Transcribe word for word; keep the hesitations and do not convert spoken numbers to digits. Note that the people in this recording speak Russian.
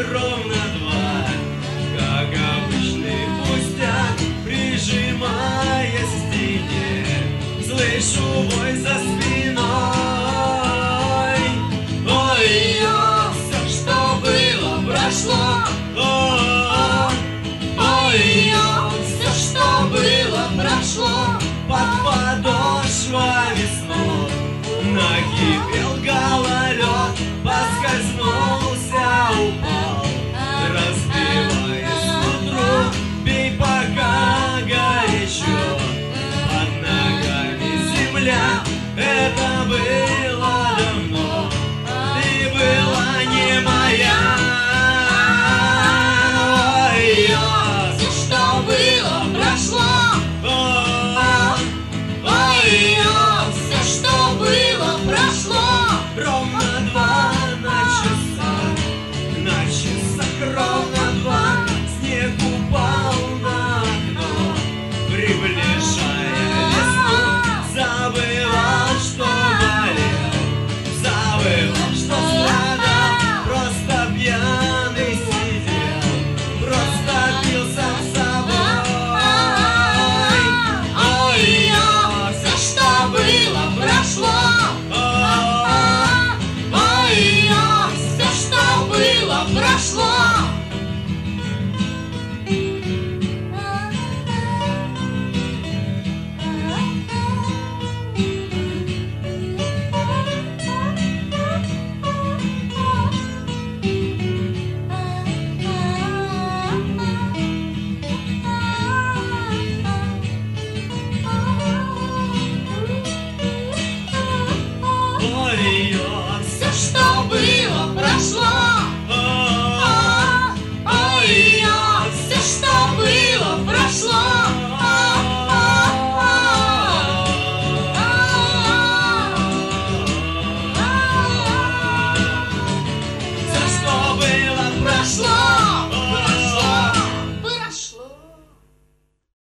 ровно два, как обычный пустяк, прижимая к стене, слышу вой за спиной. Ой-ё, все, что было, прошло. Ой-ё, все, что было, прошло. Под подошвами снов накипел гололед, поскользнулся, упал, разбиваясь внутрь. Бей, пока горячо, под ногами земля. Это было давно, ты была не моя. Ой-ё, Все, что было, прошло. ой-ё, Все, что было, прошло. ровно два на часах, на часах ровно два. Снег упал на окно, приближая весну. Забывал, что болел, забывал, что страдал. Просто пьяный сидел, просто пил сам с собой. Ой-ё, все, что было, прошло. Ой-ё, все, что было, прошло. Ой-ё, Все, что было, прошло.